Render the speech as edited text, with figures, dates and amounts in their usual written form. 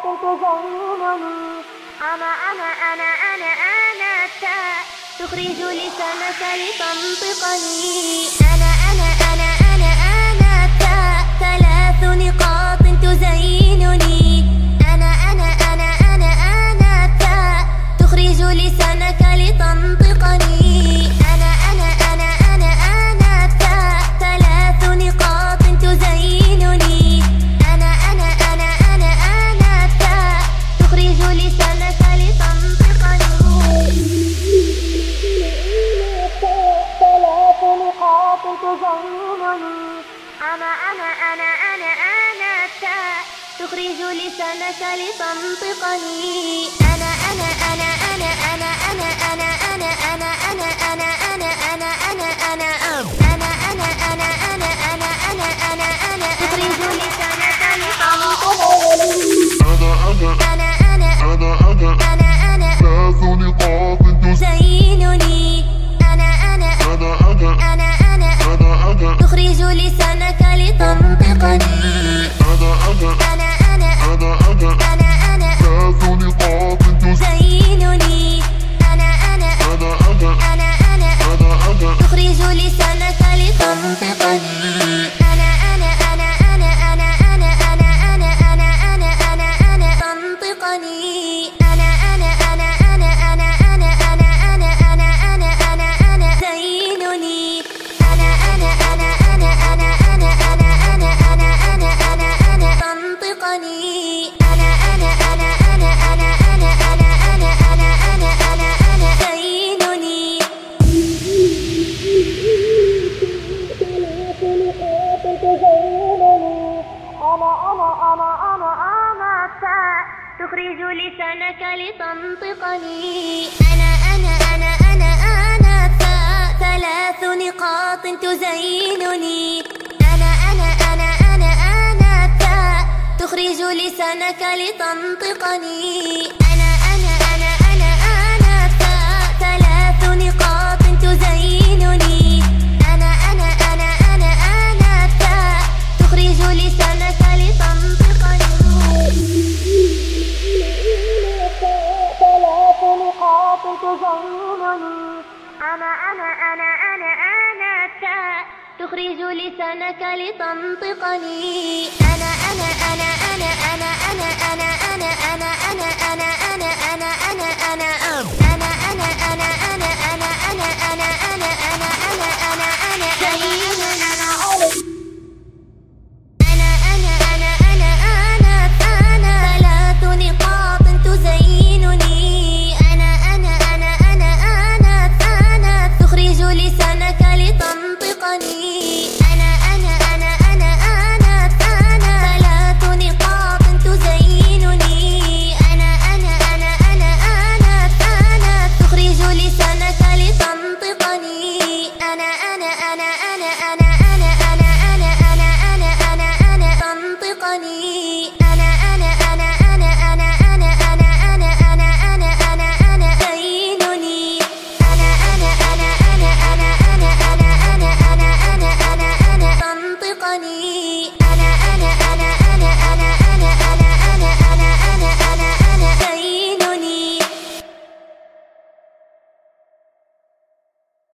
تزينني. أنا التاء تخرج لسانك لتنطقني. أنا التاء ثلاث نقاط تزينني. أنا التاء تخرج لسانك لتنطقني. أنا التاء ثلاث نقاط تزينني. أنا التاء تخرج لسانك لتنطقني. ثلاث نقاط تزينني. أنا التاء تخرج لسانك لتنطقني. تخرج لسانك لتنطقني. تزينني. تخرج لسانك لتنطقني. تخرج لسانك لتنطقني. أنا التاء ثلاث نقاط تزينني. أنا التاء تخرج لسانك لتنطقني. أنا التاء ثلاث نقاط تزينني. أنا التاء تخرج لسانك لتنطقني. ثلاث نقاط تزينني. أنا التاء تخرج لسانك لتنطقني. أنا